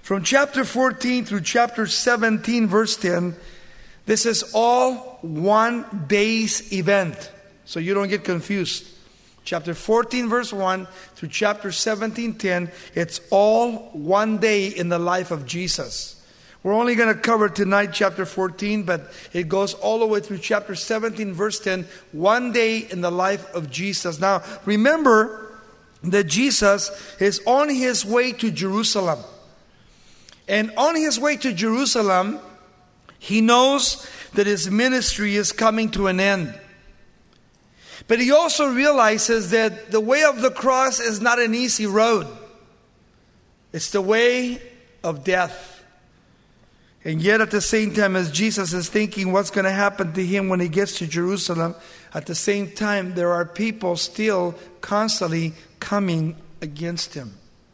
From chapter 14 through chapter 17, verse 10, this is all one day's event. So you don't get confused. Chapter 14, verse 1 through chapter 17, 10, it's all one day in the life of Jesus. We're only going to cover tonight chapter 14, but it goes all the way through chapter 17, verse 10, one day in the life of Jesus. Now, remember that Jesus is on his way to Jerusalem. And on his way to Jerusalem, he knows that his ministry is coming to an end. But he also realizes that the way of the cross is not an easy road. It's the way of death. And yet at the same time as Jesus is thinking what's going to happen to him when he gets to Jerusalem, at the same time there are people still constantly coming against him.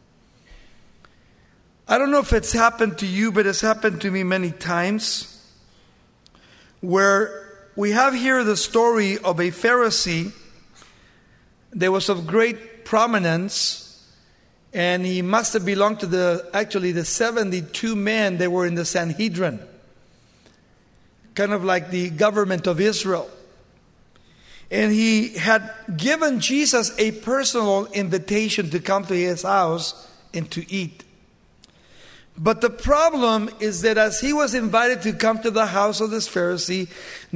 I don't know if it's happened to you, but it's happened to me many times, where we have here the story of a Pharisee that was of great prominence, and he must have belonged to the 72 men that were in the Sanhedrin, kind of like the government of Israel. And he had given Jesus a personal invitation to come to his house and to eat. But the problem is that as he was invited to come to the house of this Pharisee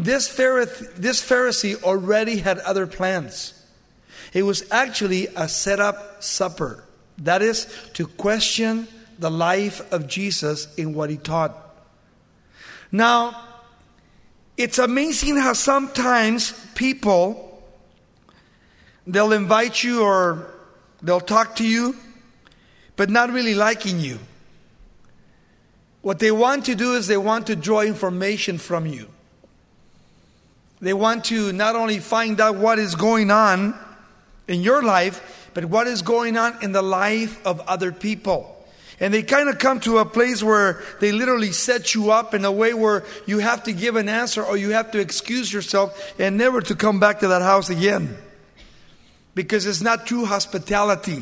already had other plans. It was actually a set-up supper. That is, to question the life of Jesus in what he taught. Now, it's amazing how sometimes people, they'll invite you or they'll talk to you, but not really liking you. What they want to do is they want to draw information from you. They want to not only find out what is going on in your life, but what is going on in the life of other people. And they kind of come to a place where they literally set you up in a way where you have to give an answer or you have to excuse yourself and never to come back to that house again. Because it's not true hospitality.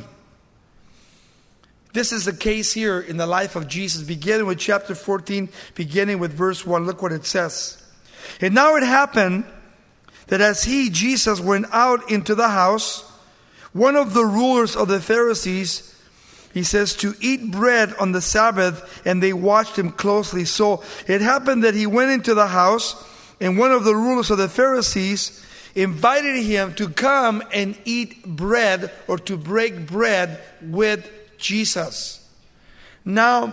This is the case here in the life of Jesus, beginning with chapter 14, beginning with verse 1. Look what it says. And now it happened that as he, Jesus, went out into the house, one of the rulers of the Pharisees, he says, to eat bread on the Sabbath, and they watched him closely. So it happened that he went into the house, and one of the rulers of the Pharisees invited him to come and eat bread or to break bread with Jesus. Now,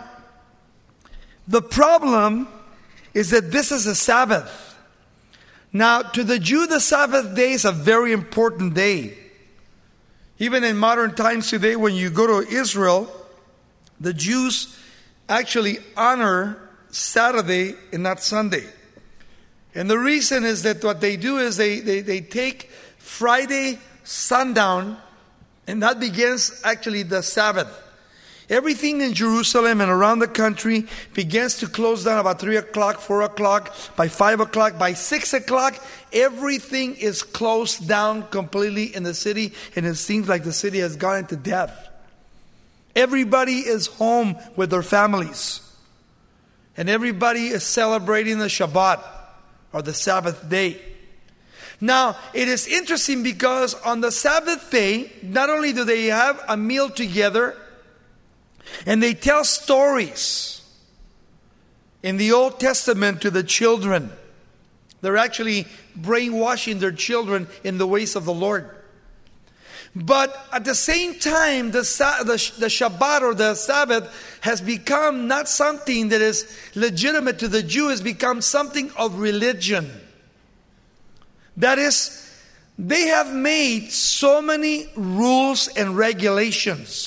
the problem is that this is a Sabbath. Now, to the Jew, the Sabbath day is a very important day. Even in modern times today, when you go to Israel, the Jews actually honor Saturday and not Sunday. And the reason is that what they do is they take Friday sundown, and that begins actually the Sabbath. Everything in Jerusalem and around the country begins to close down about 3 o'clock, 4 o'clock, by 5 o'clock, by 6 o'clock. Everything is closed down completely in the city, and it seems like the city has gone into death. Everybody is home with their families. And everybody is celebrating the Shabbat, or the Sabbath day. Now, it is interesting because on the Sabbath day, not only do they have a meal together, and they tell stories in the Old Testament to the children. They're actually brainwashing their children in the ways of the Lord. But at the same time, the Shabbat or the Sabbath has become not something that is legitimate to the Jew, has become something of religion. That is, they have made so many rules and regulations.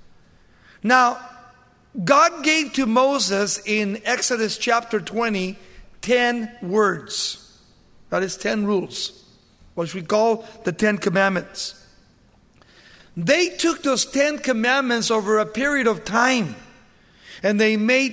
Now, God gave to Moses in Exodus chapter 20, 10 words. That is 10 rules, which we call the 10 Commandments. They took those 10 Commandments over a period of time, and they made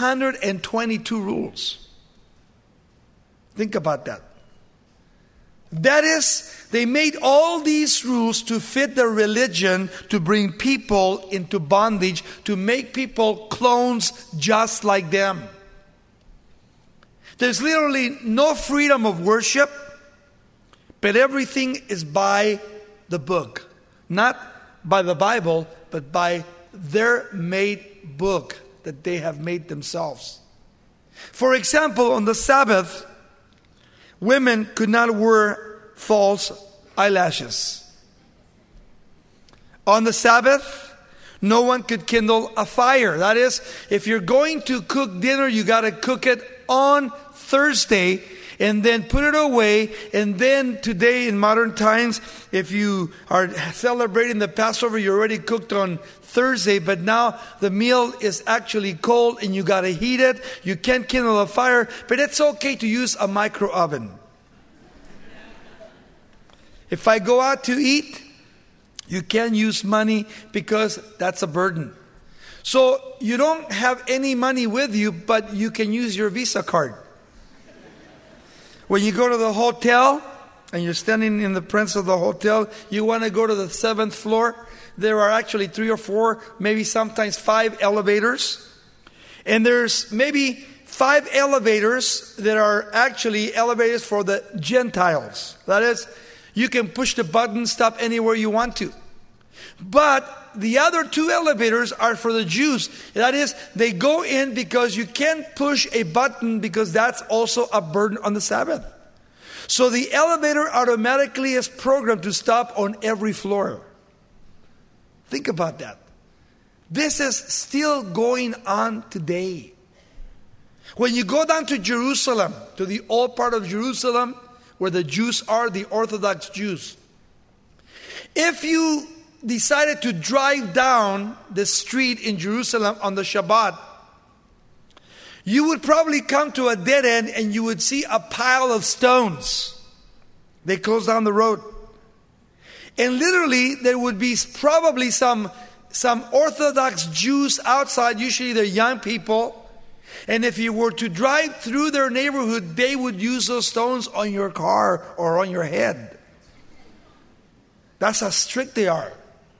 622 rules. Think about that. That is, they made all these rules to fit their religion, to bring people into bondage, to make people clones just like them. There's literally no freedom of worship, but everything is by the book. Not by the Bible, but by their made book that they have made themselves. For example, on the Sabbath, women could not wear false eyelashes. On the Sabbath, no one could kindle a fire. That is, if you're going to cook dinner, you got to cook it on Thursday and then put it away. And then today in modern times, if you are celebrating the Passover, you already cooked on Thursday, but now the meal is actually cold and you got to heat it. You can't kindle a fire, but it's okay to use a micro oven. If I go out to eat, you can't use money because that's a burden. So you don't have any money with you, but you can use your Visa card. When you go to the hotel and you're standing in the presence of the hotel, you want to go to the 7th floor. There are actually 3 or 4, maybe sometimes 5 elevators. And there's maybe 5 elevators that are actually elevators for the Gentiles. That is, you can push the button, stop anywhere you want to. But the other 2 elevators are for the Jews. That is, they go in because you can't push a button because that's also a burden on the Sabbath. So the elevator automatically is programmed to stop on every floor. Think about that. This is still going on today. When you go down to Jerusalem, to the old part of Jerusalem, where the Jews are, the Orthodox Jews, if you decided to drive down the street in Jerusalem on the Shabbat, you would probably come to a dead end and you would see a pile of stones. They closed down the road. And literally there would be probably some Orthodox Jews outside, usually they're young people. And if you were to drive through their neighborhood, they would use those stones on your car or on your head. That's how strict they are.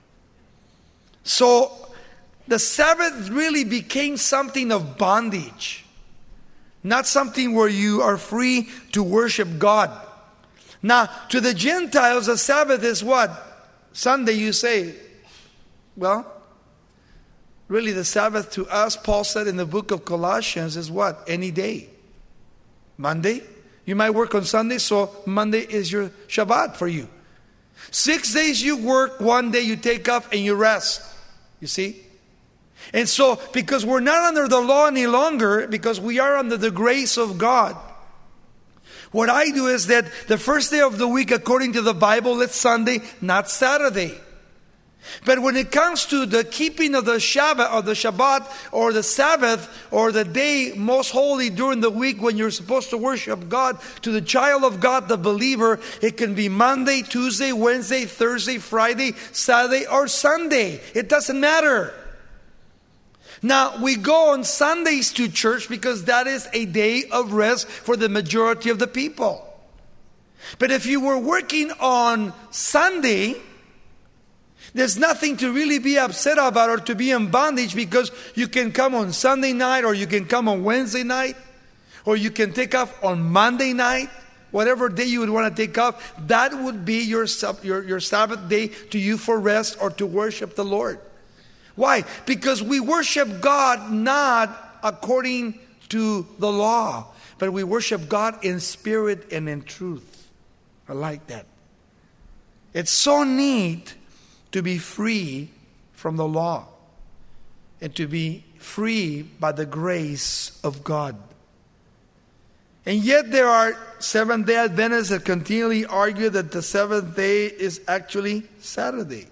So the Sabbath really became something of bondage, not something where you are free to worship God. Now, to the Gentiles, the Sabbath is what? Sunday, you say. Well, really the Sabbath to us, Paul said in the book of Colossians, is what? Any day. Monday. You might work on Sunday, so Monday is your Shabbat for you. 6 days you work, 1 day you take off and you rest. You see? And so, because we're not under the law any longer, because we are under the grace of God, what I do is that the first day of the week, according to the Bible, it's Sunday, not Saturday. But when it comes to the keeping of the Shabbat or the Shabbat or the Sabbath or the day most holy during the week when you're supposed to worship God, to the child of God, the believer, it can be Monday, Tuesday, Wednesday, Thursday, Friday, Saturday, or Sunday. It doesn't matter. Now, we go on Sundays to church because that is a day of rest for the majority of the people. But if you were working on Sunday, there's nothing to really be upset about or to be in bondage, because you can come on Sunday night or you can come on Wednesday night or you can take off on Monday night. Whatever day you would want to take off, that would be your Sabbath day to you for rest or to worship the Lord. Why? Because we worship God not according to the law, but we worship God in spirit and in truth. I like that. It's so neat to be free from the law and to be free by the grace of God. And yet there are Seventh-day Adventists that continually argue that the seventh day is actually Saturday.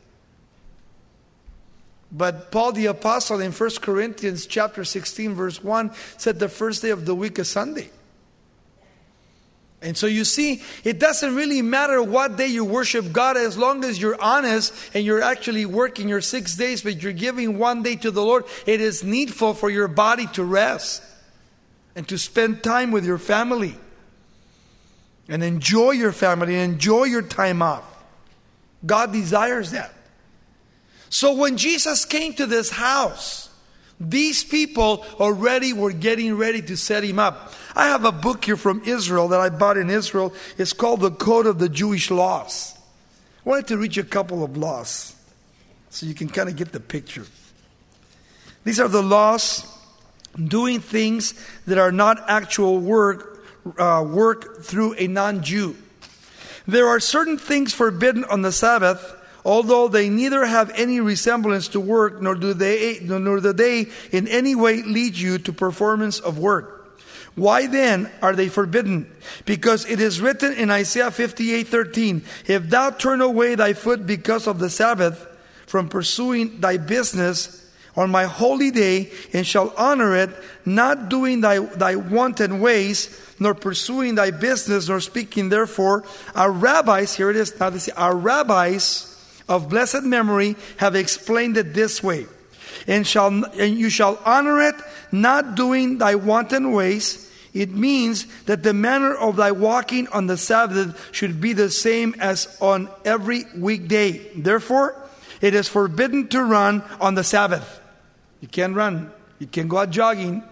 But Paul the Apostle in 1 Corinthians chapter 16 verse 1 said the first day of the week is Sunday. And so you see, it doesn't really matter what day you worship God, as long as you're honest and you're actually working your 6 days, but you're giving 1 day to the Lord. It is needful for your body to rest and to spend time with your family. and enjoy your family and enjoy your time off. God desires that. So when Jesus came to this house, these people already were getting ready to set him up. I have a book here from Israel that I bought in Israel. It's called The Code of the Jewish Laws. I wanted to read you a couple of laws so you can kind of get the picture. These are the laws doing things that are not actual work through a non-Jew. There are certain things forbidden on the Sabbath, although they neither have any resemblance to work, nor do they in any way lead you to performance of work. Why then are they forbidden? Because it is written in Isaiah 58:13, "If thou turn away thy foot because of the Sabbath, from pursuing thy business on my holy day, and shall honor it, not doing thy wanton ways, nor pursuing thy business, nor speaking therefore, our rabbis," here it is, now this, our rabbis of blessed memory have explained it this way, and you shall honor it, not doing thy wanton ways. It means that the manner of thy walking on the Sabbath should be the same as on every weekday. Therefore, it is forbidden to run on the Sabbath. You can't run. You can go out jogging.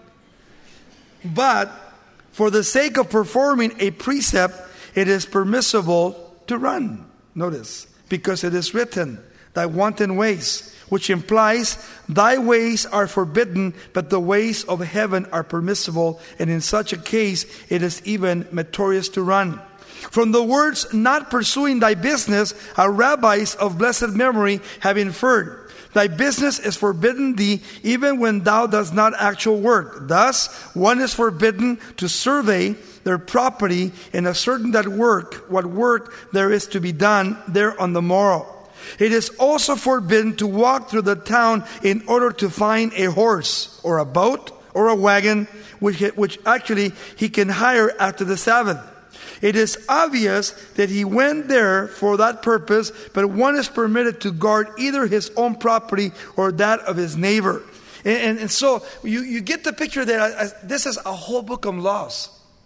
But for the sake of performing a precept, it is permissible to run. Notice, because it is written, thy wanton ways, which implies thy ways are forbidden, but the ways of heaven are permissible, and in such a case it is even meritorious to run. From the words not pursuing thy business, our rabbis of blessed memory have inferred, thy business is forbidden thee even when thou dost not actual work. Thus, one is forbidden to survey their property and ascertain what work there is to be done there on the morrow. It is also forbidden to walk through the town in order to find a horse or a boat or a wagon, which actually he can hire after the Sabbath. It is obvious that he went there for that purpose, but one is permitted to guard either his own property or that of his neighbor. And so you get the picture that this is a whole book of laws.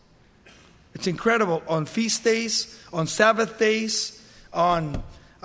It's incredible. On feast days, on Sabbath days, on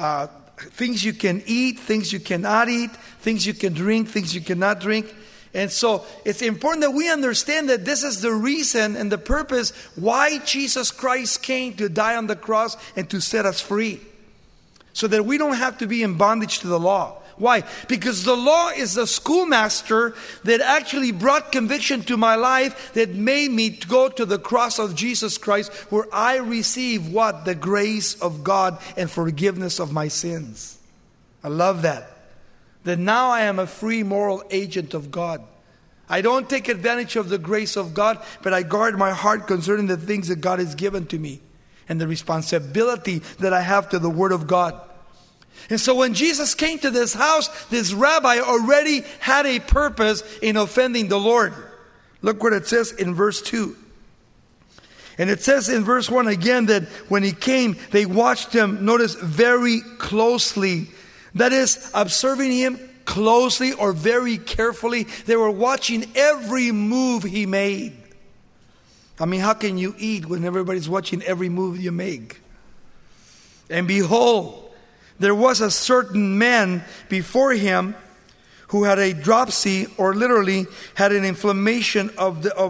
things you can eat, things you cannot eat, things you can drink, things you cannot drink. And so it's important that we understand that this is the reason and the purpose why Jesus Christ came to die on the cross and to set us free. So that we don't have to be in bondage to the law. Why? Because the law is the schoolmaster that actually brought conviction to my life, that made me go to the cross of Jesus Christ, where I receive what? The grace of God and forgiveness of my sins. I love that. That now I am a free moral agent of God. I don't take advantage of the grace of God, but I guard my heart concerning the things that God has given to me and the responsibility that I have to the Word of God. And so when Jesus came to this house, this rabbi already had a purpose in offending the Lord. Look what it says in verse 2. And it says in verse 1 again that when he came, they watched him, notice, very closely. That is, observing him closely or very carefully. They were watching every move he made. I mean, how can you eat when everybody's watching every move you make? And behold, there was a certain man before him who had a dropsy, or literally had an inflammation of the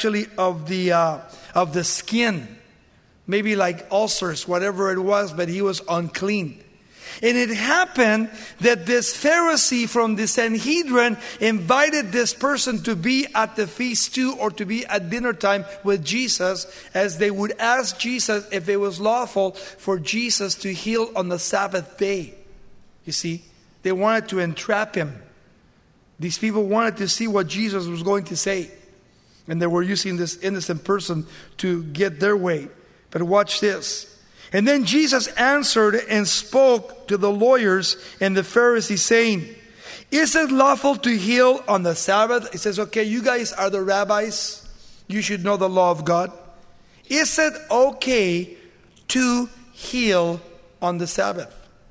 skin, maybe like ulcers, whatever it was, but he was unclean. And it happened that this Pharisee from the Sanhedrin invited this person to be at the feast too, or to be at dinner time with Jesus, as they would ask Jesus if it was lawful for Jesus to heal on the Sabbath day. You see, they wanted to entrap him. These people wanted to see what Jesus was going to say. And they were using this innocent person to get their way. But watch this. And then Jesus answered and spoke to the lawyers and the Pharisees, saying, is it lawful to heal on the Sabbath? He says, okay, you guys are the rabbis. You should know the law of God. Is it okay to heal on the Sabbath?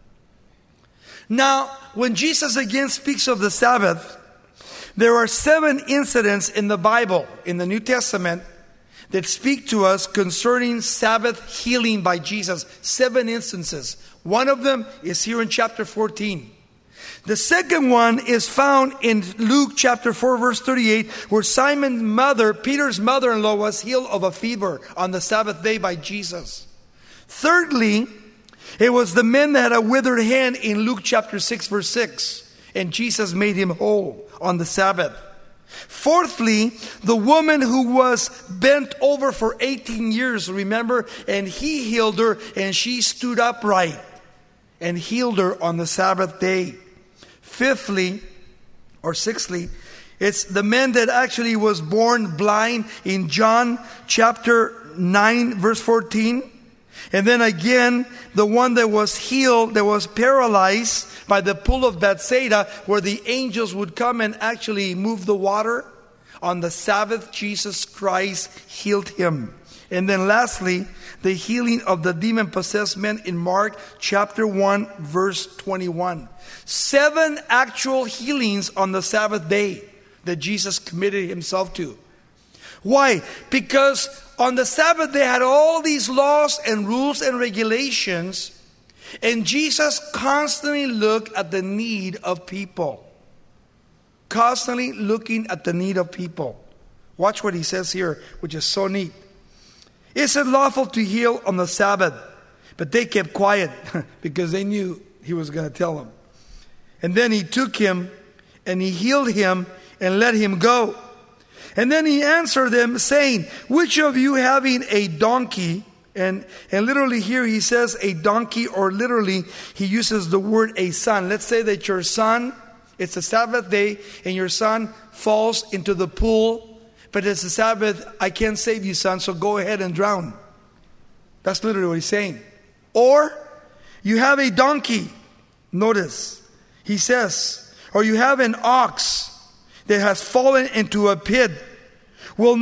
Now, when Jesus again speaks of the Sabbath, there are 7 incidents in the Bible, in the New Testament, that speak to us concerning Sabbath healing by Jesus. 7 instances. One of them is here in chapter 14. The second one is found in Luke chapter 4 verse 38, where Simon's mother, Peter's mother-in-law, was healed of a fever on the Sabbath day by Jesus. Thirdly, it was the man that had a withered hand in Luke chapter 6 verse 6, and Jesus made him whole on the Sabbath. Fourthly, the woman who was bent over for 18 years, remember, and he healed her, and she stood upright and healed her on the Sabbath day. Fifthly, or sixthly, it's the man that actually was born blind in John chapter 9 verse 14. And then again, the one that was healed, that was paralyzed by the pool of Bethsaida, where the angels would come and actually move the water. On the Sabbath, Jesus Christ healed him. And then lastly, the healing of the demon-possessed man in Mark chapter 1 verse 21. 7 actual healings on the Sabbath day that Jesus committed himself to. Why? Because on the Sabbath they had all these laws and rules and regulations, and Jesus constantly looked at the need of people. Constantly looking at the need of people. Watch what he says here, which is so neat. Is it lawful to heal on the Sabbath? But they kept quiet because they knew he was going to tell them. And then he took him and he healed him and let him go. And then he answered them saying, which of you having a donkey, and literally here he says a donkey, or literally he uses the word a son. Let's say that your son, it's a Sabbath day, and your son falls into the pool, but it's a Sabbath, I can't save you, son, so go ahead and drown. That's literally what he's saying. Or you have a donkey, notice, he says, or you have an ox that has fallen into a pit. Will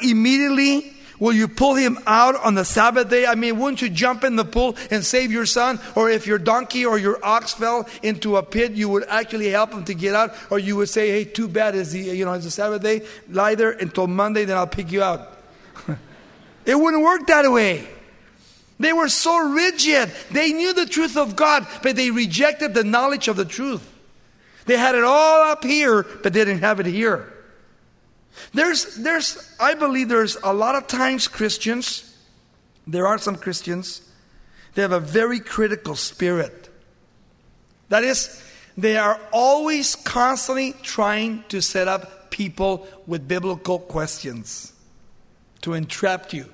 you pull him out on the Sabbath day? I mean, wouldn't you jump in the pool and save your son? Or if your donkey or your ox fell into a pit, you would actually help him to get out. Or you would say, hey, too bad, it's the Sabbath day. Lie there until Monday, then I'll pick you out. It wouldn't work that way. They were so rigid. They knew the truth of God, but they rejected the knowledge of the truth. They had it all up here, but they didn't have it here. I believe there's a lot of times there are some Christians, they have a very critical spirit. That is, they are always constantly trying to set up people with biblical questions to entrap you.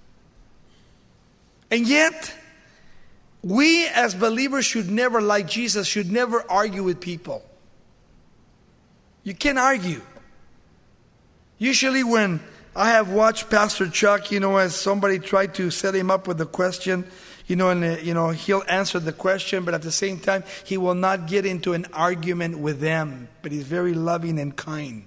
And yet, we as believers should never, like Jesus, should never argue with people. You can't argue. Usually when I have watched Pastor Chuck, as somebody tried to set him up with a question, and he'll answer the question, but at the same time, he will not get into an argument with them. But he's very loving and kind.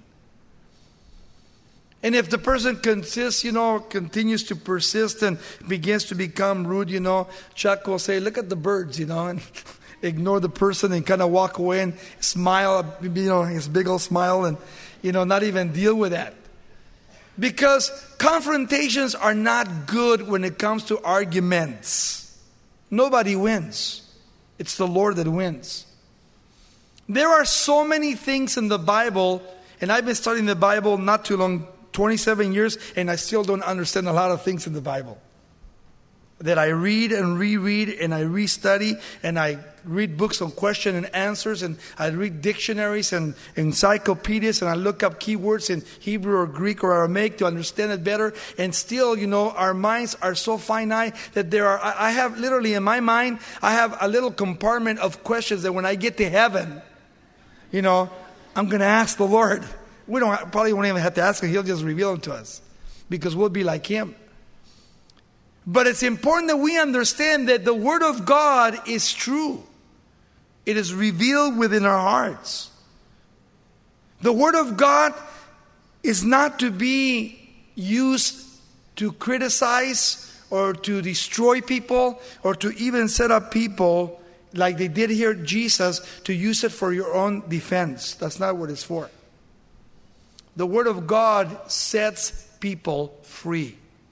And if the person continues to persist and begins to become rude, Chuck will say, look at the birds, and ignore the person and kind of walk away and smile, his big old smile, and, not even deal with that. Because confrontations are not good when it comes to arguments. Nobody wins. It's the Lord that wins. There are so many things in the Bible, and I've been studying the Bible not too long, 27 years, and I still don't understand a lot of things in the Bible. That I read and reread, and I restudy, and I read books on question and answers, and I read dictionaries and encyclopedias, and I look up keywords in Hebrew or Greek or Aramaic to understand it better. And still, our minds are so finite that I have literally in my mind, I have a little compartment of questions that when I get to heaven, I'm going to ask the Lord. We probably won't even have to ask him. He'll just reveal them to us because we'll be like him. But it's important that we understand that the Word of God is true. It is revealed within our hearts. The Word of God is not to be used to criticize or to destroy people or to even set up people like they did here, Jesus, to use it for your own defense. That's not what it's for. The Word of God sets people free.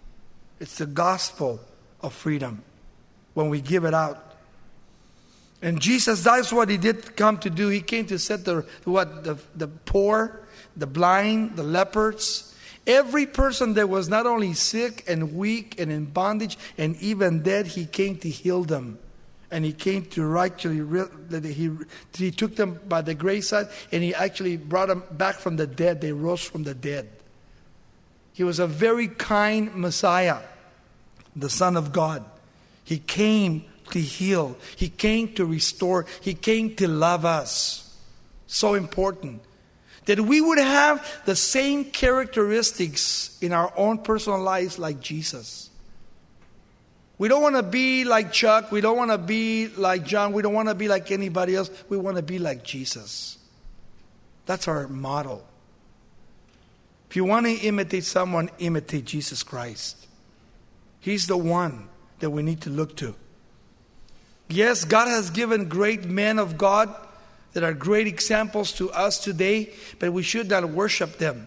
It's the gospel of freedom when we give it out. And Jesus, that's what he did come to do. He came to set the poor, the blind, the lepers, every person that was not only sick and weak and in bondage and even dead, he came to heal them. And he came to actually, he took them by the graveside and he actually brought them back from the dead. They rose from the dead. He was a very kind Messiah, the Son of God. He came to heal. He came to restore. He came to love us. So important. That we would have the same characteristics in our own personal lives like Jesus. We don't want to be like Chuck. We don't want to be like John. We don't want to be like anybody else. We want to be like Jesus. That's our model. If you want to imitate someone, imitate Jesus Christ. He's the one that we need to look to. Yes, God has given great men of God that are great examples to us today, but we should not worship them.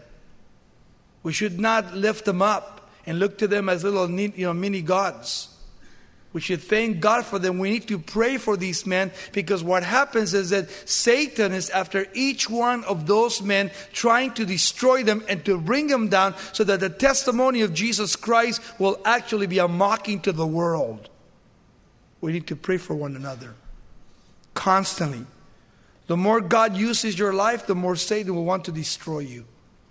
We should not lift them up and look to them as little mini gods. We should thank God for them. We need to pray for these men, because what happens is that Satan is after each one of those men, trying to destroy them and to bring them down, so that the testimony of Jesus Christ will actually be a mocking to the world. We need to pray for one another constantly. The more God uses your life, the more Satan will want to destroy you.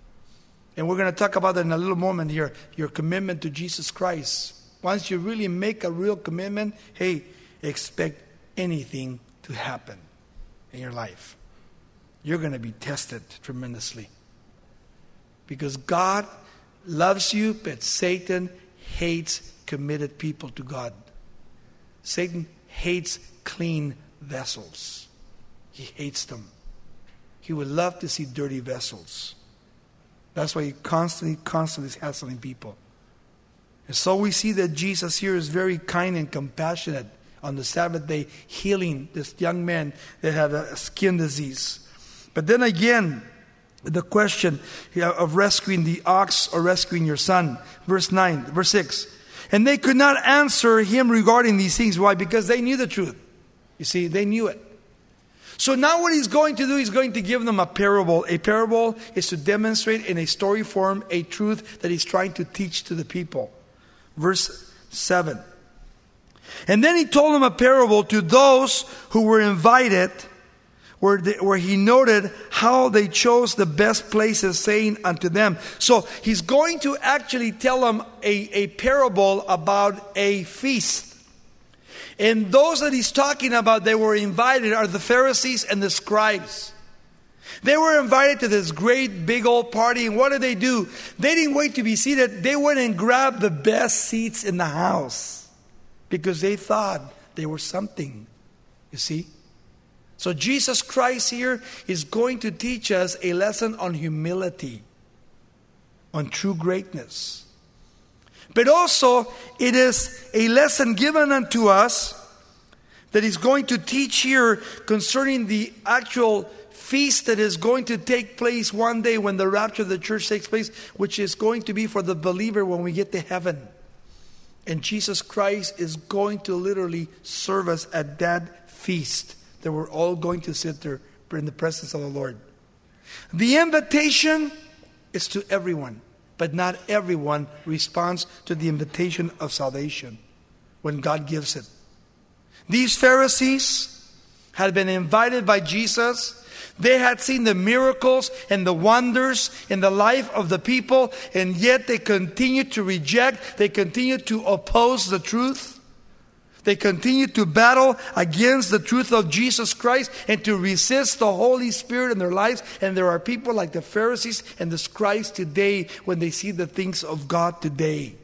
And we're going to talk about that in a little moment here. Your commitment to Jesus Christ. Once you really make a real commitment, hey, expect anything to happen in your life. You're going to be tested tremendously. Because God loves you, but Satan hates committed people to God. Satan hates clean vessels. He hates them. He would love to see dirty vessels. That's why he constantly is hassling people. And so we see that Jesus here is very kind and compassionate on the Sabbath day, healing this young man that had a skin disease. But then again, the question of rescuing the ox or rescuing your son. Verse 6. And they could not answer him regarding these things. Why? Because they knew the truth. You see, they knew it. So now what he's going to do, he's going to give them a parable. A parable is to demonstrate in a story form a truth that he's trying to teach to the people. Verse 7. And then he told them a parable to those who were invited, where he noted how they chose the best places, saying unto them. So he's going to actually tell them a parable about a feast. And those that he's talking about, they were invited, are the Pharisees and the scribes. They were invited to this great big old party, and what did they do? They didn't wait to be seated. They went and grabbed the best seats in the house because they thought they were something. You see? So Jesus Christ here is going to teach us a lesson on humility, on true greatness. But also, it is a lesson given unto us that he's going to teach here concerning the actual feast that is going to take place one day when the rapture of the church takes place, which is going to be for the believer when we get to heaven. And Jesus Christ is going to literally serve us at that feast that we're all going to sit there in the presence of the Lord. The invitation is to everyone, but not everyone responds to the invitation of salvation when God gives it. These Pharisees had been invited by Jesus. They had seen the miracles and the wonders in the life of the people, and yet they continued to reject, they continued to oppose the truth. They continued to battle against the truth of Jesus Christ and to resist the Holy Spirit in their lives. And there are people like the Pharisees and the scribes today when they see the things of God today.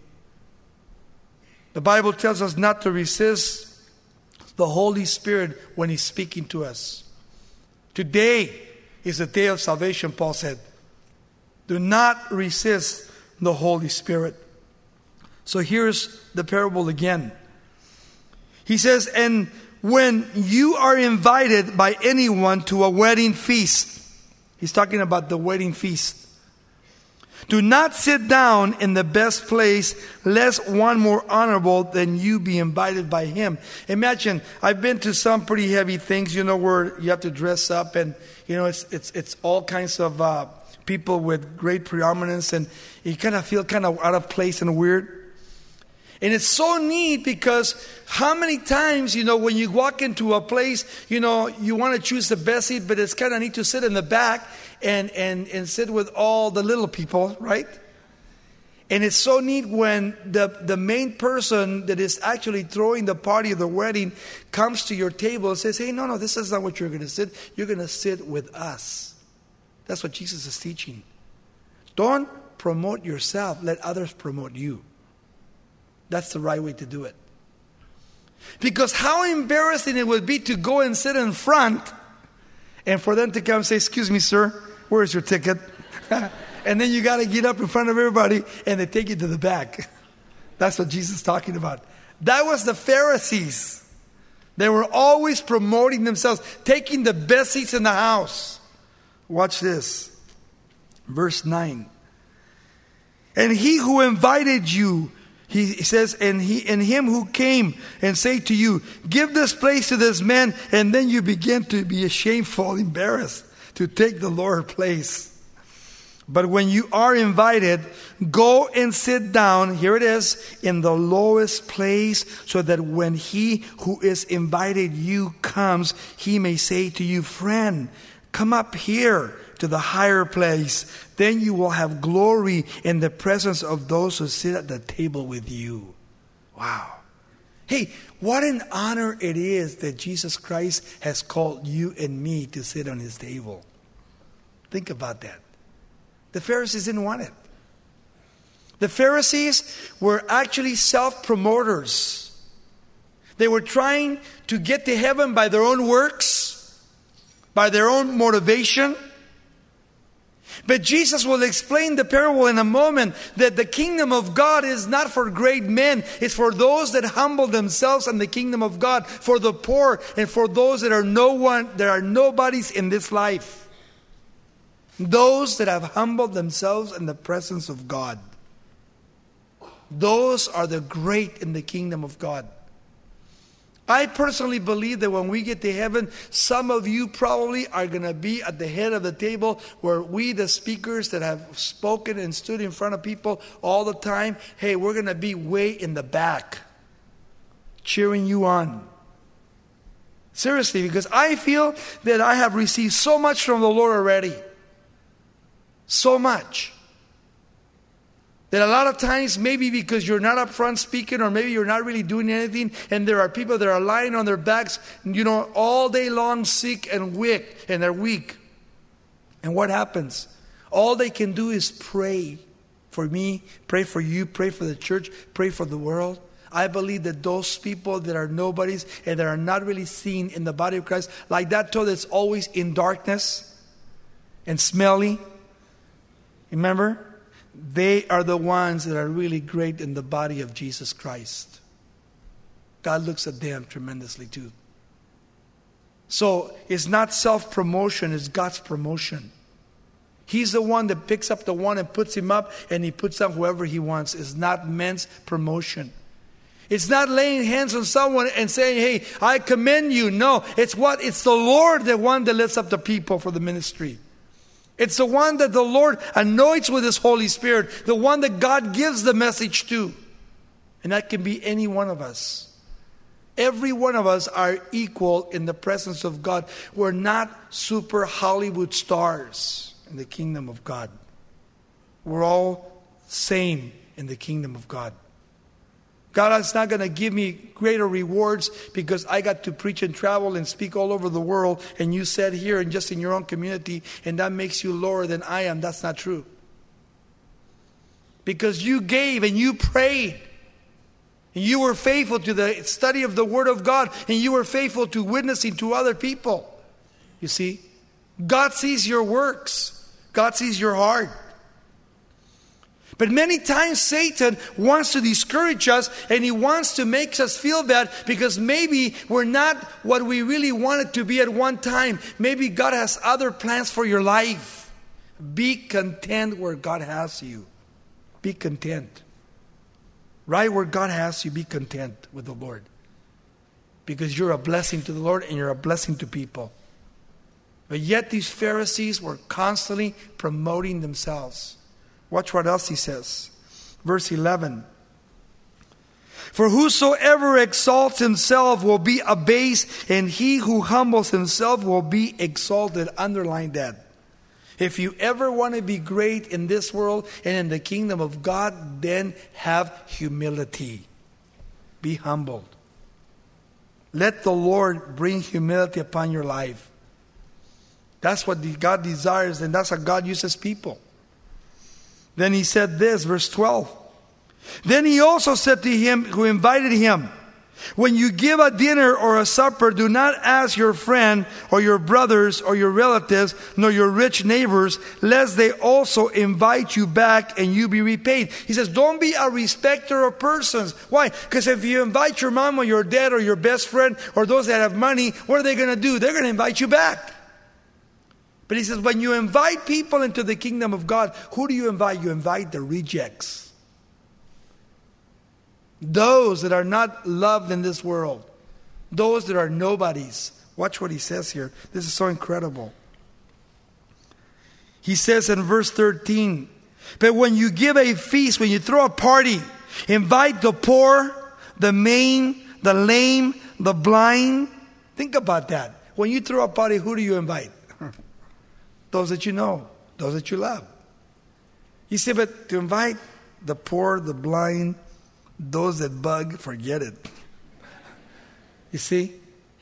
The Bible tells us not to resist the Holy Spirit when He's speaking to us. Today is the day of salvation, Paul said. Do not resist the Holy Spirit. So here's the parable again. He says, and when you are invited by anyone to a wedding feast, he's talking about the wedding feast. Do not sit down in the best place, lest one more honorable than you be invited by him. Imagine, I've been to some pretty heavy things, where you have to dress up, and it's all kinds of people with great preeminence, and you kind of feel kind of out of place and weird. And it's so neat because how many times, when you walk into a place, you want to choose the best seat, but it's kind of neat to sit in the back and sit with all the little people, right? And it's so neat when the main person that is actually throwing the party of the wedding comes to your table and says, hey, no, this is not what you're going to sit. You're going to sit with us. That's what Jesus is teaching. Don't promote yourself. Let others promote you. That's the right way to do it. Because how embarrassing it would be to go and sit in front and for them to come and say, excuse me, sir, where's your ticket? And then you got to get up in front of everybody and they take you to the back. That's what Jesus is talking about. That was the Pharisees. They were always promoting themselves, taking the best seats in the house. Watch this. Verse 9. And he who invited you, he says, and him who came and say to you, give this place to this man, and then you begin to be shameful, embarrassed to take the lower place. But when you are invited, go and sit down, here it is, in the lowest place, so that when he who is invited you comes, he may say to you, friend, come up here to the higher place. Then you will have glory in the presence of those who sit at the table with you. Wow. Hey, what an honor it is that Jesus Christ has called you and me to sit on his table. Think about that. The Pharisees didn't want it. The Pharisees were actually self-promoters. They were trying to get to heaven by their own works, by their own motivation. But Jesus will explain the parable in a moment that the kingdom of God is not for great men. It's for those that humble themselves in the kingdom of God, for the poor and for those that are nobodies in this life. Those that have humbled themselves in the presence of God. Those are the great in the kingdom of God. I personally believe that when we get to heaven, some of you probably are going to be at the head of the table, where we, the speakers that have spoken and stood in front of people all the time, hey, we're going to be way in the back, cheering you on. Seriously, because I feel that I have received so much from the Lord already. So much. That a lot of times, maybe because you're not up front speaking, or maybe you're not really doing anything, and there are people that are lying on their backs, all day long, sick and weak, and they're weak. And what happens? All they can do is pray for me, pray for you, pray for the church, pray for the world. I believe that those people that are nobodies and that are not really seen in the body of Christ, like that toe that's always in darkness and smelly, remember? They are the ones that are really great in the body of Jesus Christ. God looks at them tremendously too. So it's not self-promotion, it's God's promotion. He's the one that picks up the one and puts him up, and he puts up whoever he wants. It's not men's promotion. It's not laying hands on someone and saying, hey, I commend you. No, it's the Lord, the one that lifts up the people for the ministry. It's the one that the Lord anoints with his Holy Spirit. The one that God gives the message to. And that can be any one of us. Every one of us are equal in the presence of God. We're not super Hollywood stars in the kingdom of God. We're all same in the kingdom of God. God is not going to give me greater rewards because I got to preach and travel and speak all over the world, and you sat here and just in your own community, and that makes you lower than I am. That's not true. Because you gave and you prayed, and you were faithful to the study of the Word of God, and you were faithful to witnessing to other people. You see, God sees your works. God sees your heart. But many times Satan wants to discourage us, and he wants to make us feel bad because maybe we're not what we really wanted to be at one time. Maybe God has other plans for your life. Be content where God has you. Be content. Right where God has you, be content with the Lord. Because you're a blessing to the Lord and you're a blessing to people. But yet these Pharisees were constantly promoting themselves. Watch what else he says. Verse 11. For whosoever exalts himself will be abased, and he who humbles himself will be exalted. Underline that. If you ever want to be great in this world and in the kingdom of God, then have humility. Be humbled. Let the Lord bring humility upon your life. That's what God desires, and that's how God uses people. Then he said this, verse 12. Then he also said to him who invited him, when you give a dinner or a supper, do not ask your friend or your brothers or your relatives, nor your rich neighbors, lest they also invite you back and you be repaid. He says, don't be a respecter of persons. Why? Because if you invite your mom or your dad or your best friend or those that have money, what are they going to do? They're going to invite you back. But he says, when you invite people into the kingdom of God, who do you invite? You invite the rejects. Those that are not loved in this world. Those that are nobodies. Watch what he says here. This is so incredible. He says in verse 13, but when you give a feast, when you throw a party, invite the poor, the maimed, the lame, the blind. Think about that. When you throw a party, who do you invite? Those that you know. Those that you love. You say, but to invite the poor, the blind, those that bug, forget it. You see?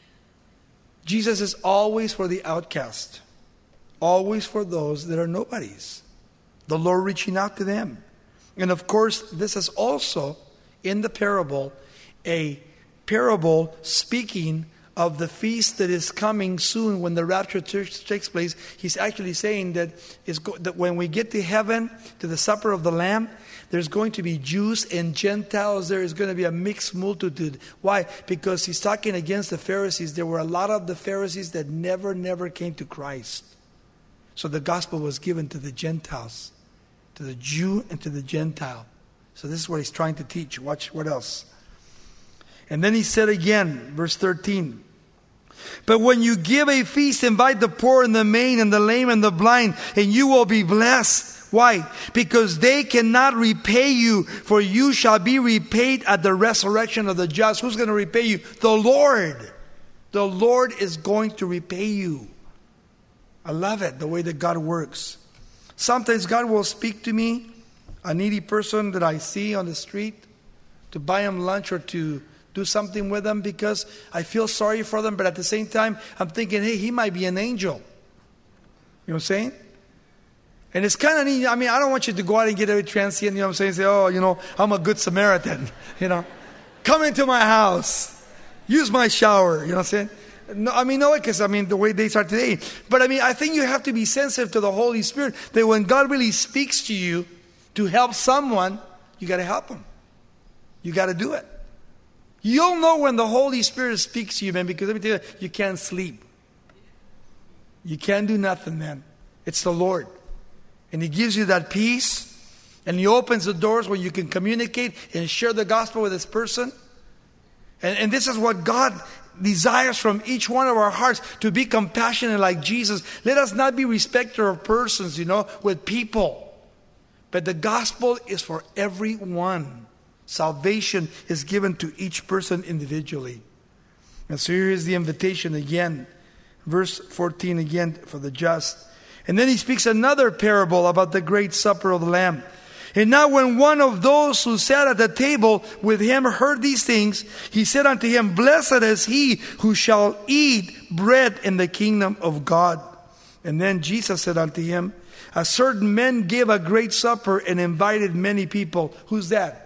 Jesus is always for the outcast. Always for those that are nobodies. The Lord reaching out to them. And of course, this is also in the parable, a parable speaking of the feast that is coming soon when the rapture takes place. He's actually saying that when we get to heaven, to the supper of the Lamb, there's going to be Jews and Gentiles. There is going to be a mixed multitude. Why? Because he's talking against the Pharisees. There were a lot of the Pharisees that never came to Christ. So the gospel was given to the Gentiles, to the Jew and to the Gentile. So this is what he's trying to teach. Watch what else. And then he said again, verse 13, but when you give a feast, invite the poor and the maimed and the lame and the blind, and you will be blessed. Why? Because they cannot repay you, for you shall be repaid at the resurrection of the just. Who's going to repay you? The Lord. The Lord is going to repay you. I love it, the way that God works. Sometimes God will speak to me, a needy person that I see on the street, to buy him lunch or to do something with them because I feel sorry for them, but at the same time, I'm thinking, hey, he might be an angel. You know what I'm saying? And it's kind of neat. I mean, I don't want you to go out and get every transient, you know what I'm saying? Say, oh, you know, I'm a good Samaritan, you know. Come into my house. Use my shower, you know what I'm saying? No, I mean, no, because, I mean, the way days are today. But, I mean, I think you have to be sensitive to the Holy Spirit, that when God really speaks to you to help someone, you got to help them. You got to do it. You'll know when the Holy Spirit speaks to you, man, because let me tell you, you can't sleep. You can't do nothing, man. It's the Lord. And He gives you that peace, and He opens the doors where you can communicate and share the gospel with this person. And this is what God desires from each one of our hearts, to be compassionate like Jesus. Let us not be respecter of persons, you know, with people. But the gospel is for everyone. Salvation is given to each person individually. And so here is the invitation again. Verse 14 again for the just. And then he speaks another parable about the great supper of the Lamb. And now when one of those who sat at the table with him heard these things, he said unto him, blessed is he who shall eat bread in the kingdom of God. And then Jesus said unto him, a certain man gave a great supper and invited many people. Who's that?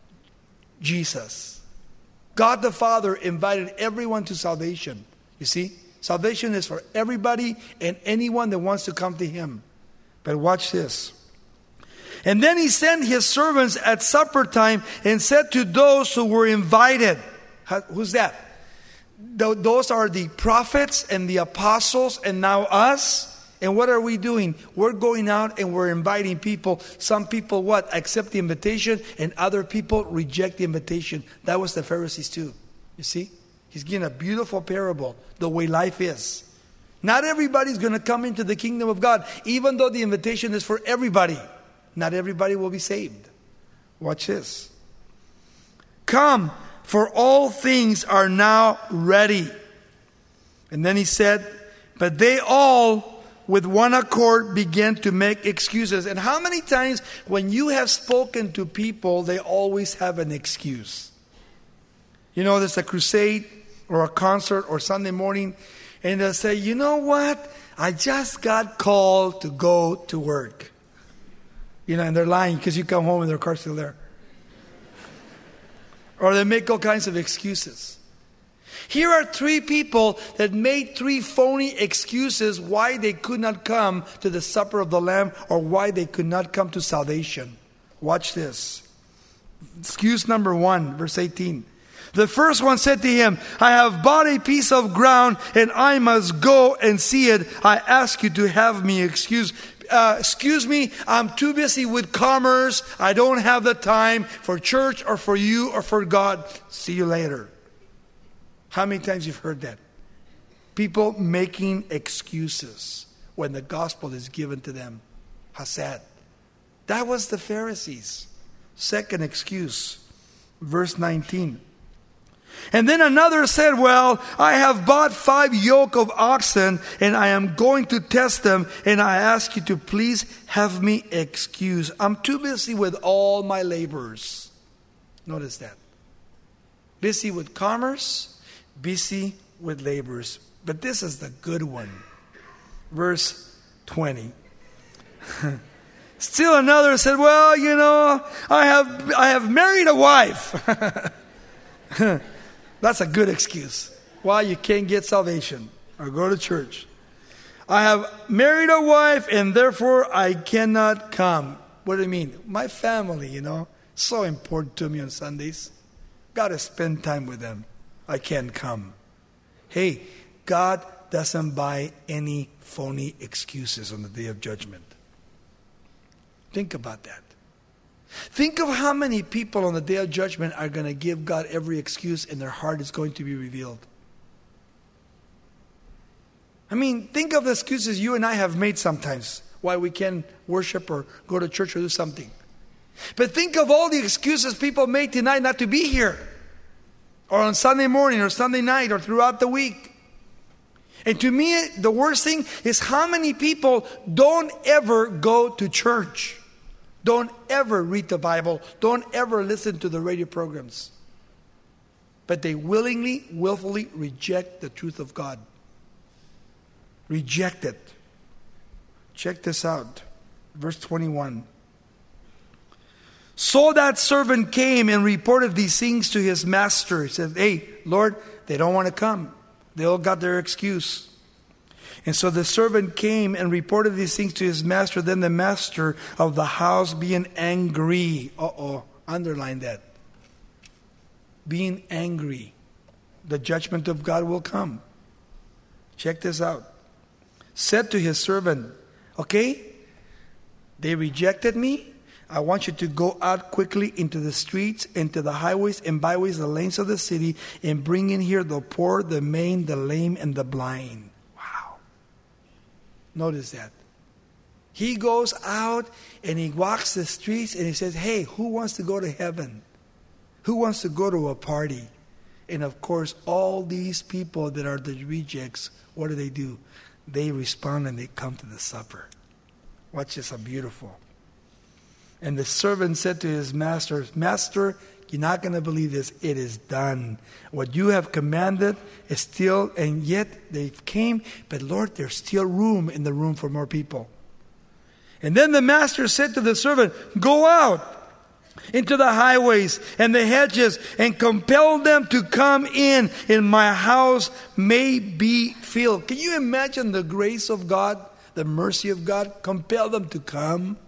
Jesus. God the Father invited everyone to salvation. You see? Salvation is for everybody and anyone that wants to come to Him. But watch this. And then He sent His servants at supper time and said to those who were invited. Who's that? Those are the prophets and the apostles and now us And what are we doing? We're going out and we're inviting people. Some people what? Accept the invitation, and other people reject the invitation. That was the Pharisees too. You see? He's giving a beautiful parable, the way life is. Not everybody's going to come into the kingdom of God, even though the invitation is for everybody. Not everybody will be saved. Watch this. Come, for all things are now ready. And then he said, but they all with one accord began to make excuses. And how many times when you have spoken to people, they always have an excuse? You know, there's a crusade or a concert or Sunday morning, and they'll say, you know what? I just got called to go to work. You know, and they're lying because you come home and their car's still there. Or they make all kinds of excuses. Here are 3 people that made 3 phony excuses why they could not come to the supper of the Lamb or why they could not come to salvation. Watch this. Excuse number 1, verse 18. The first one said to him, I have bought a piece of ground and I must go and see it. I ask you to have me excuse me, I'm too busy with commerce. I don't have the time for church or for you or for God. See you later. How many times you've heard that? People making excuses when the gospel is given to them. How sad. That was the Pharisees. Second excuse, verse 19. And then another said, well, I have bought 5 yoke of oxen and I am going to test them, and I ask you to please have me excused. I'm too busy with all my labors. Notice that. Busy with commerce, busy with labors. But this is the good one. Verse 20. Still another said, well, you know, I have married a wife. That's a good excuse why you can't get salvation or go to church. I have married a wife and therefore I cannot come. What do you mean? My family, you know, so important to me on Sundays. Got to spend time with them. I can't come. Hey, God doesn't buy any phony excuses on the day of judgment. Think about that. Think of how many people on the day of judgment are going to give God every excuse and their heart is going to be revealed. I mean, think of the excuses you and I have made sometimes why we can't worship or go to church or do something. But think of all the excuses people made tonight not to be here, or on Sunday morning or Sunday night or throughout the week. And to me, the worst thing is how many people don't ever go to church. Don't ever read the Bible. Don't ever listen to the radio programs. But they willfully reject the truth of God. Reject it. Check this out. Verse 21. So that servant came and reported these things to his master. He said, hey, Lord, they don't want to come. They all got their excuse. And so the servant came and reported these things to his master. Then the master of the house, being angry. Underline that. Being angry. The judgment of God will come. Check this out. Said to his servant, okay, they rejected me. I want you to go out quickly into the streets, into the highways and byways, the lanes of the city, and bring in here the poor, the maimed, the lame, and the blind. Wow. Notice that. He goes out and he walks the streets and he says, hey, who wants to go to heaven? Who wants to go to a party? And of course, all these people that are the rejects, what do? They respond and they come to the supper. Watch this, how beautiful. And the servant said to his master, Master, you're not going to believe this. It is done. What you have commanded is still, and yet they came, but Lord, there's still room in the room for more people. And then the master said to the servant, go out into the highways and the hedges and compel them to come in, and my house may be filled. Can you imagine the grace of God, the mercy of God? Compel them to come.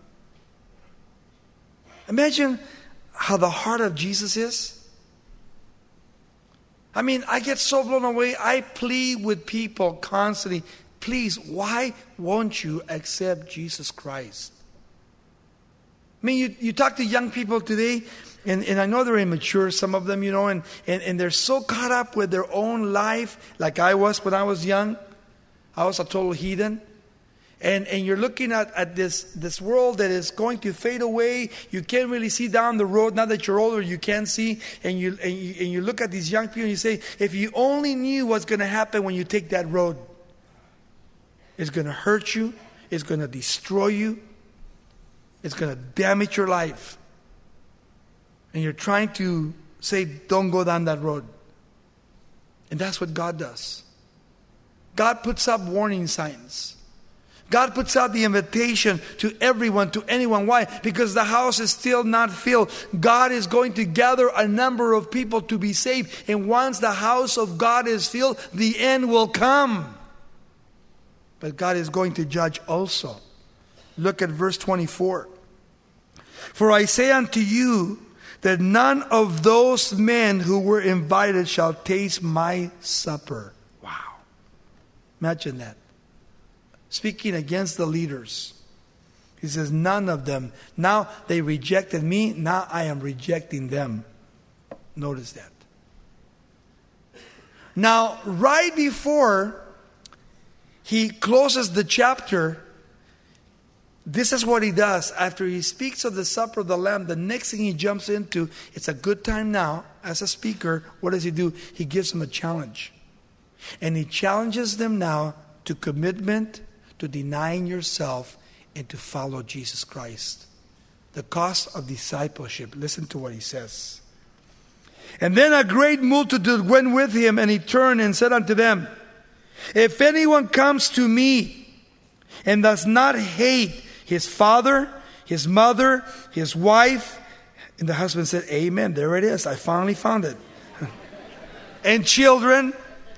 Imagine how the heart of Jesus is. I mean, I get so blown away. I plead with people constantly, please, why won't you accept Jesus Christ? I mean, you talk to young people today, and I know they're immature, some of them, and they're so caught up with their own life, like I was when I was young. I was a total heathen. And you're looking at this world that is going to fade away. You can't really see down the road. Now that you're older, you can see. And you look at these young people and you say, if you only knew what's going to happen when you take that road. It's going to hurt you. It's going to destroy you. It's going to damage your life. And you're trying to say, don't go down that road. And that's what God does. God puts up warning signs. God puts out the invitation to everyone, to anyone. Why? Because the house is still not filled. God is going to gather a number of people to be saved. And once the house of God is filled, the end will come. But God is going to judge also. Look at verse 24. For I say unto you that none of those men who were invited shall taste my supper. Wow. Imagine that. Speaking against the leaders. He says, none of them. Now they rejected me. Now I am rejecting them. Notice that. Now, right before he closes the chapter, this is what he does. After he speaks of the supper of the Lamb, the next thing he jumps into, it's a good time now. As a speaker, what does he do? He gives them a challenge. And he challenges them now to commitment, to denying yourself, and to follow Jesus Christ. The cost of discipleship. Listen to what he says. And then a great multitude went with him, and he turned and said unto them, if anyone comes to me and does not hate his father, his mother, his wife, and the husband said, amen, there it is, I finally found it. And children,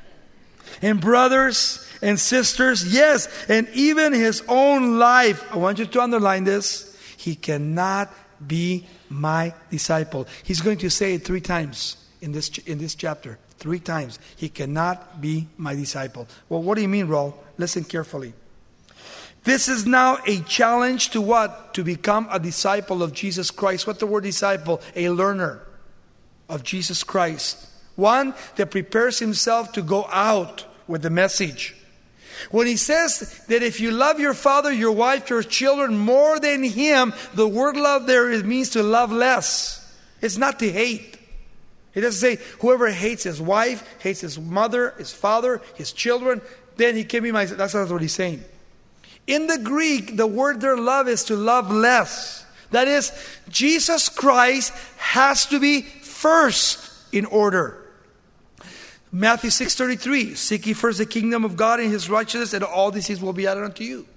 and brothers, and sisters, yes, and even his own life. I want you to underline this. He cannot be my disciple. He's going to say it 3 times in this chapter. 3 times. He cannot be my disciple. Well, what do you mean, Raul? Listen carefully. This is now a challenge to what? To become a disciple of Jesus Christ. What's the word disciple? A learner of Jesus Christ. One that prepares himself to go out with the message. When he says that if you love your father, your wife, your children more than him, the word love there means to love less. It's not to hate. He doesn't say whoever hates his wife, hates his mother, his father, his children, then he can be my... That's not what he's saying. In the Greek, the word there love is to love less. That is, Jesus Christ has to be first in order. Matthew 6:33, seek ye first the kingdom of God and his righteousness, and all these things will be added unto you.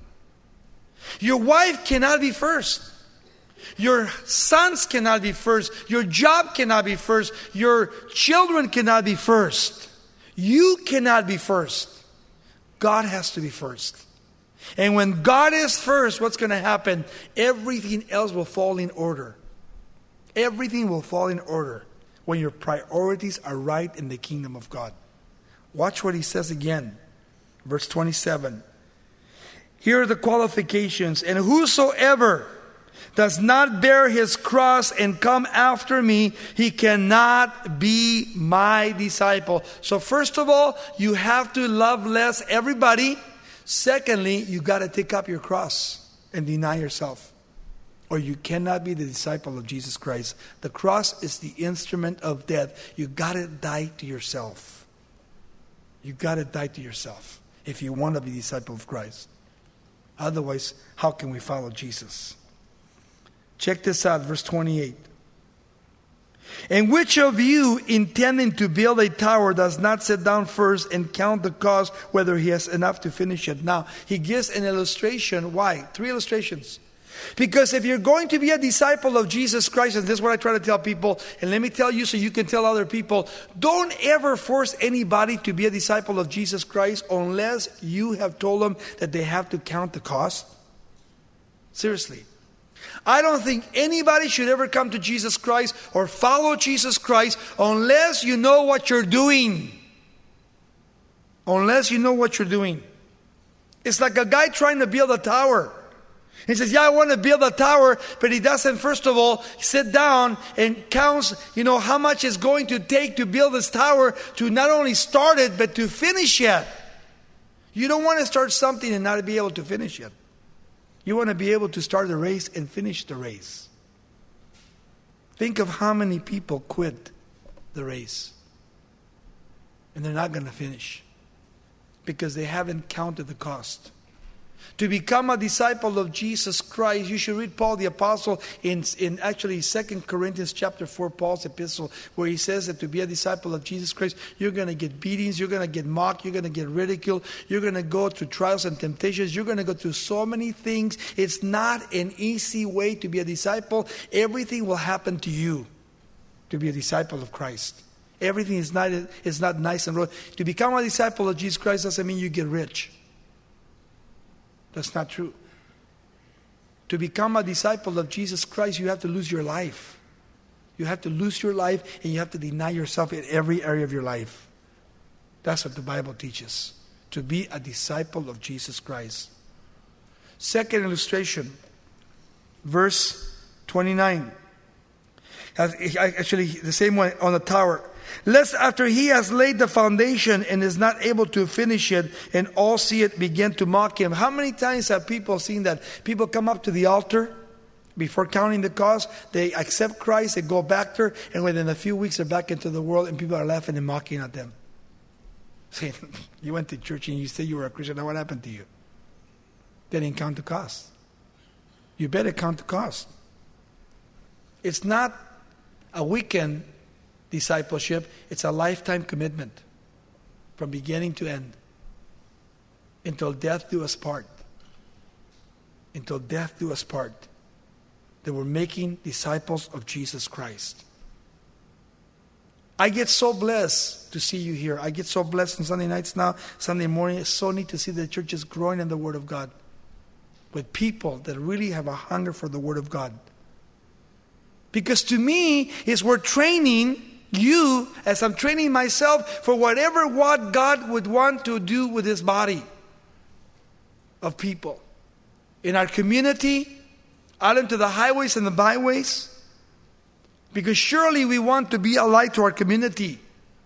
Your wife cannot be first. Your sons cannot be first. Your job cannot be first. Your children cannot be first. You cannot be first. God has to be first. And when God is first, what's going to happen? Everything else will fall in order. Everything will fall in order when your priorities are right in the kingdom of God. Watch what he says again. Verse 27. Here are the qualifications. And whosoever does not bear his cross and come after me, he cannot be my disciple. So first of all, you have to love less everybody. Secondly, you got to take up your cross and deny yourself. Or you cannot be the disciple of Jesus Christ. The cross is the instrument of death. You got to die to yourself. You got to die to yourself if you want to be a disciple of Christ. Otherwise, how can we follow Jesus? Check this out, verse 28. And which of you, intending to build a tower, does not sit down first and count the cost, whether he has enough to finish it? Now, he gives an illustration. Why? 3 illustrations. Because if you're going to be a disciple of Jesus Christ, and this is what I try to tell people, and let me tell you so you can tell other people, don't ever force anybody to be a disciple of Jesus Christ unless you have told them that they have to count the cost. Seriously. I don't think anybody should ever come to Jesus Christ or follow Jesus Christ unless you know what you're doing. Unless you know what you're doing. It's like a guy trying to build a tower. He says, yeah, I want to build a tower, but he doesn't, first of all, sit down and counts, how much it's going to take to build this tower, to not only start it, but to finish it. You don't want to start something and not be able to finish it. You want to be able to start the race and finish the race. Think of how many people quit the race. And they're not going to finish. Because they haven't counted the cost. To become a disciple of Jesus Christ, you should read Paul the Apostle in actually 2 Corinthians chapter 4, Paul's epistle, where he says that to be a disciple of Jesus Christ, you're going to get beatings, you're going to get mocked, you're going to get ridiculed, you're going to go through trials and temptations, you're going to go through so many things. It's not an easy way to be a disciple. Everything will happen to you to be a disciple of Christ. Everything is not nice and rough. To become a disciple of Jesus Christ doesn't mean you get rich. That's not true. To become a disciple of Jesus Christ, you have to lose your life. You have to lose your life, and you have to deny yourself in every area of your life. That's what the Bible teaches. To be a disciple of Jesus Christ. Second illustration, verse 29. Actually, the same one on the tower. Lest after he has laid the foundation and is not able to finish it, and all see it, begin to mock him. How many times have people seen that? People come up to the altar before counting the cost. They accept Christ, they go back there, and within a few weeks they're back into the world, and people are laughing and mocking at them. Saying, you went to church and you said you were a Christian. Now what happened to you? They didn't count the cost. You better count the cost. It's not a weekend discipleship, it's a lifetime commitment from beginning to end. Until death do us part. Until death do us part. That we're making disciples of Jesus Christ. I get so blessed to see you here. I get so blessed on Sunday nights now, Sunday morning. It's so neat to see the church is growing in the Word of God. With people that really have a hunger for the Word of God. Because to me, it's we're training you, as I'm training myself, for what God would want to do with His body of people. In our community, out into the highways and the byways. Because surely we want to be a light to our community.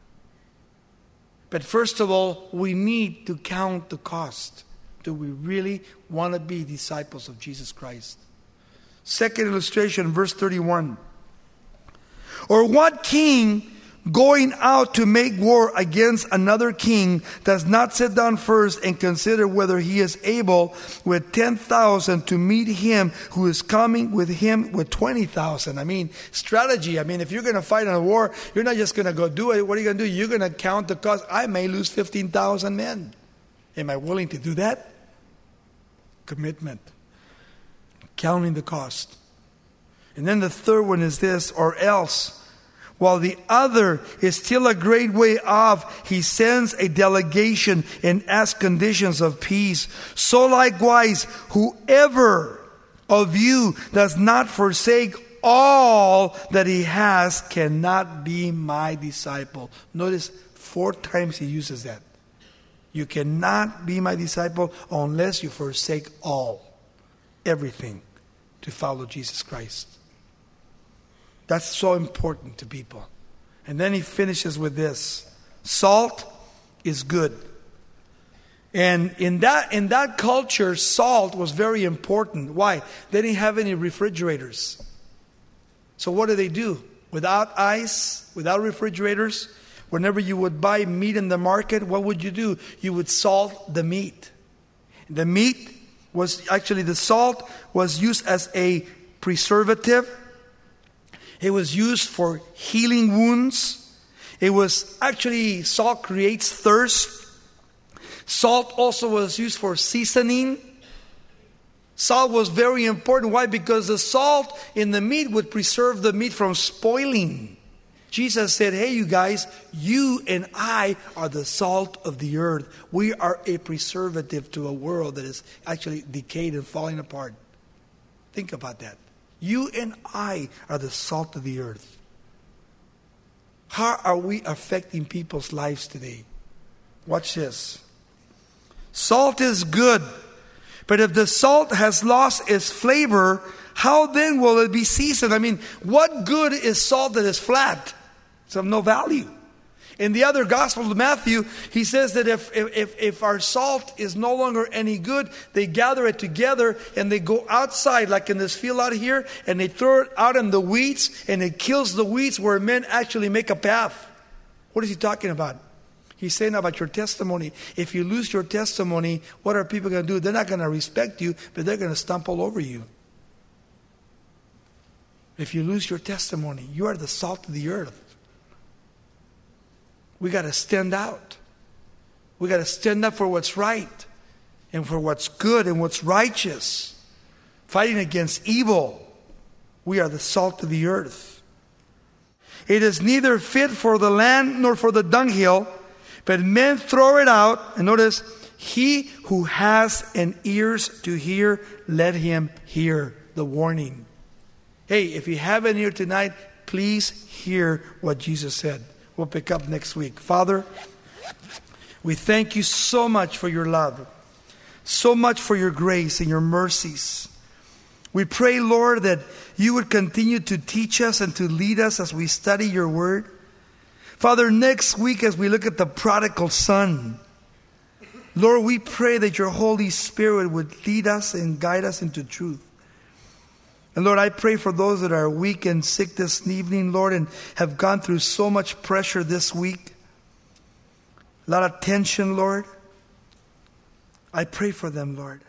But first of all, we need to count the cost. Do we really want to be disciples of Jesus Christ? Second illustration, verse 31. Or what king going out to make war against another king does not sit down first and consider whether he is able with 10,000 to meet him who is coming with him with 20,000? Strategy. If you're going to fight in a war, you're not just going to go do it. What are you going to do? You're going to count the cost. I may lose 15,000 men. Am I willing to do that? Commitment. Counting the cost. And then the third one is this, or else, while the other is still a great way off, he sends a delegation and asks conditions of peace. So likewise, whoever of you does not forsake all that he has cannot be my disciple. Notice 4 times he uses that. You cannot be my disciple unless you forsake all, everything, to follow Jesus Christ. That's so important to people. And then he finishes with this. Salt is good. And in that culture, salt was very important. Why? They didn't have any refrigerators. So what do? Without ice, without refrigerators, whenever you would buy meat in the market, what would you do? You would salt the meat. The salt was used as a preservative. It was used for healing wounds. Salt creates thirst. Salt also was used for seasoning. Salt was very important. Why? Because the salt in the meat would preserve the meat from spoiling. Jesus said, hey, you guys, you and I are the salt of the earth. We are a preservative to a world that is actually decayed and falling apart. Think about that. You and I are the salt of the earth. How are we affecting people's lives today? Watch this. Salt is good. But if the salt has lost its flavor, how then will it be seasoned? I mean, what good is salt that is flat? It's of no value. In the other Gospel of Matthew, he says that if our salt is no longer any good, they gather it together and they go outside, like in this field out here, and they throw it out in the weeds, and it kills the weeds where men actually make a path. What is he talking about? He's saying about your testimony. If you lose your testimony, what are people going to do? They're not going to respect you, but they're going to stumble over you. If you lose your testimony, you are the salt of the earth. We got to stand out. We got to stand up for what's right and for what's good and what's righteous. Fighting against evil. We are the salt of the earth. It is neither fit for the land nor for the dunghill, but men throw it out. And notice, he who has an ears to hear, let him hear the warning. Hey, if you have an ear tonight, please hear what Jesus said. We'll pick up next week. Father, we thank you so much for your love, so much for your grace and your mercies. We pray, Lord, that you would continue to teach us and to lead us as we study your word. Father, next week as we look at the prodigal son, Lord, we pray that your Holy Spirit would lead us and guide us into truth. And Lord, I pray for those that are weak and sick this evening, Lord, and have gone through so much pressure this week. A lot of tension, Lord. I pray for them, Lord.